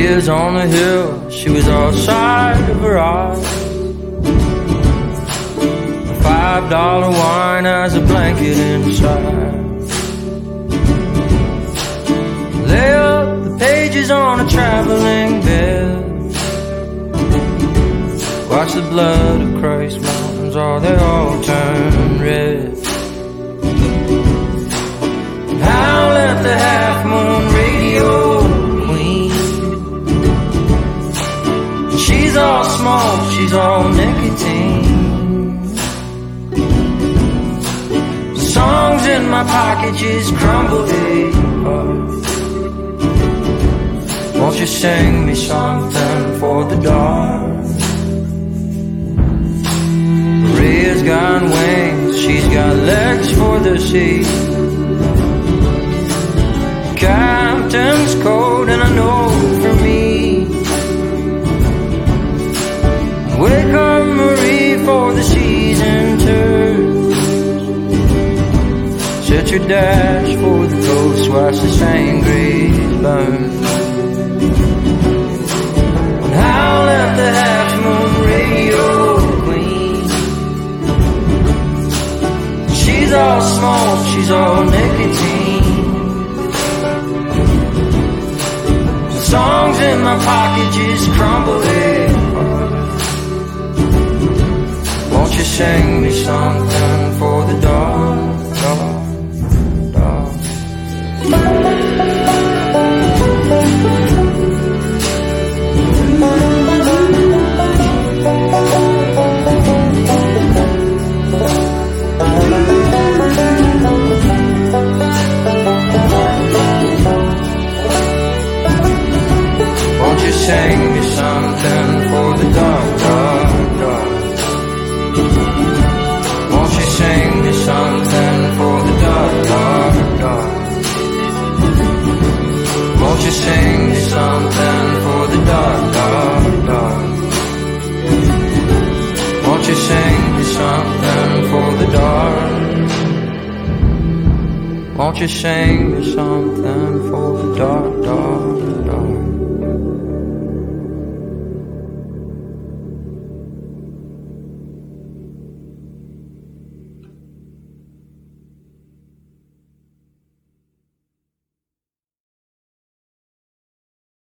Maria's on the hill, she was outside of her eyes. $5 wine has a blanket inside. Lay up the pages on a traveling bed. Watch the blood of Christ mountains, oh, they all turn red. Howl at the half-moon radio queen. She's all smoke, she's all nicotine. Songs in my pocket just crumble apart. Won't you sing me something for the dark? Maria's got wings, she's got legs for the sea. Captain's cold and I know for me. Wake up Marie for the season turns. Set your dash for the coast, watch the same graves burn. And howl at the half-moon radio queen. She's all smoke, she's all nicotine. Songs in my pocket just crumble apart. Won't you sing me something for the dark, dark, dark? Sing me something for the dark, dark, dark. Won't you sing me something for the dark, dark, dark? Won't you sing me something for the dark, dark, dark? Won't you sing me something for the dark? Won't you sing me something for the dark, dark?